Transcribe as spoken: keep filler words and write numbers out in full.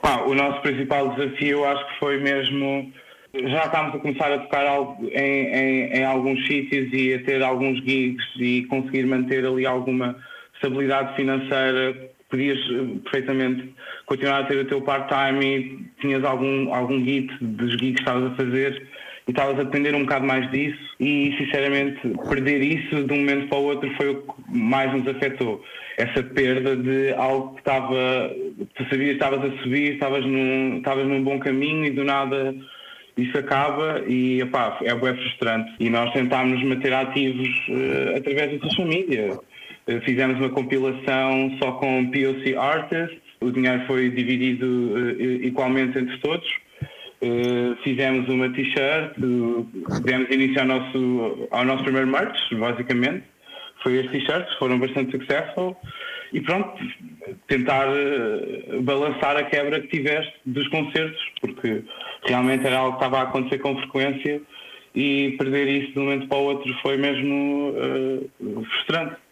Pá, o nosso principal desafio acho que foi mesmo. Já estávamos a começar a tocar algo em, em, em alguns sítios e a ter alguns gigs e conseguir manter ali alguma estabilidade financeira. Podias eh, perfeitamente continuar a ter o teu part-time e tinhas algum, algum hit dos gigs que estavas a fazer e estavas a depender um bocado mais disso e sinceramente perder isso de um momento para o outro foi o que mais nos afetou. Essa perda de algo que estava, tu sabias que estavas a subir, estavas num, estavas num bom caminho e do nada isso acaba e epá, é bem frustrante. E nós tentámos nos manter ativos uh, através da social media. Uh, fizemos uma compilação só com P O C artists, o dinheiro foi dividido uh, igualmente entre todos. Uh, fizemos uma t-shirt, uh, demos início ao nosso, ao nosso primeiro merch, basicamente. Foi as t-shirts, foram bastante successful. E pronto, tentar uh, balançar a quebra que tiveste dos concertos, porque realmente era algo que estava a acontecer com frequência e perder isso de um momento para o outro foi mesmo uh, frustrante.